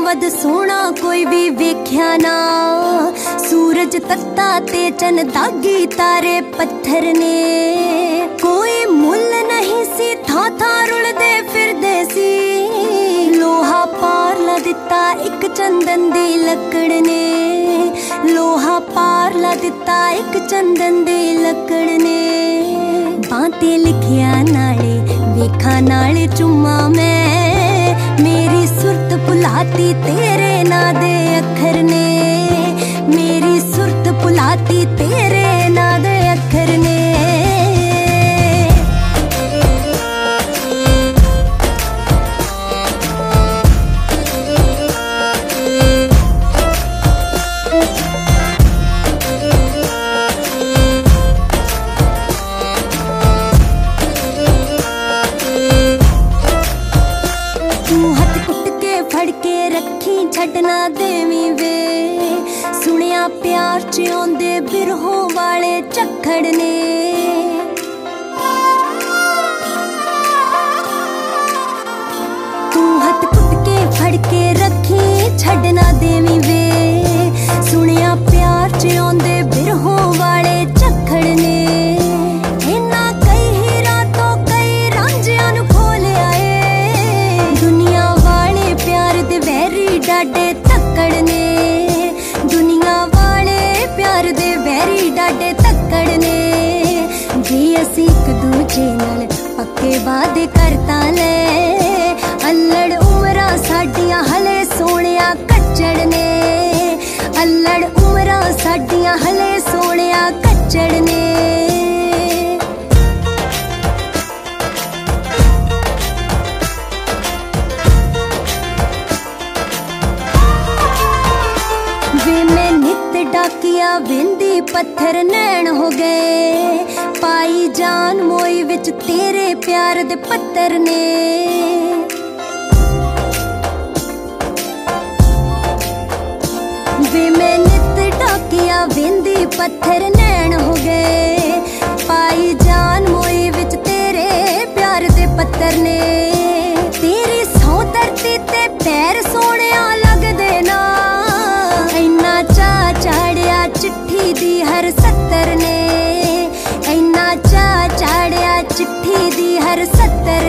वध सोना कोई भी वेख्या ना। सूरज तख्ता ते चन दागी तारे पत्थर ने। कोई मुल नहीं सी था रुलदे फिरदे सी। लोहा पार ला दिता एक चंदन दी लकड़ ने। लोहा पार ला दिता एक चंदन दी लकड़ ने। बातें लिखिया नाले वेखा नाले चुम्मा मैं। मेरी सुरत भुलाती तेरे ना दे अखर ने। मेरी सुरत भुलाती तेरे ना दे अखर ने। छड़ना देवी वे सुनिया प्यार च आंदे बिरहों वाले झक्खड़ ने। तू हथ कुट के फड़ के रखी छड़ना देवी वे। सुनिया प्यार च आंदे बिरहों वाले झक्खड़ ने। इन्ना कई हीरा तो कई रांझियां नू खोल आए। दुनिया वाले प्यार दे वैरी डाडे तक्कड़ ने। दुनिया वाले प्यार दे वैरी डाडे तक्कड़ ने। जे असी एक दूजे नाल पक्के वादे करता ले। अल्लड़ उमरा साडियां हले सोनिया कच्चड़ ने। अल्लड़ उमरा साडियां हले सोनिया कच्चड़ ने। डाकिया बिंदी पत्थर नैन हो गए। पाई जान मोई विच तेरे प्यार दे पत्थर ने। वे मैं नित डाकिया बिंदी पत्थर नैन हो गए। पाई जान मोई विच तेरे प्यार दे पत्थर ने। तेरी सौ धरती ते पैर सोनिया लगदे ना। इन्ना चा चाड़िया चिट्ठी दी हर सत्तर ने। इन्ना चा चाड़िया चिट्ठी दी हर सत्तर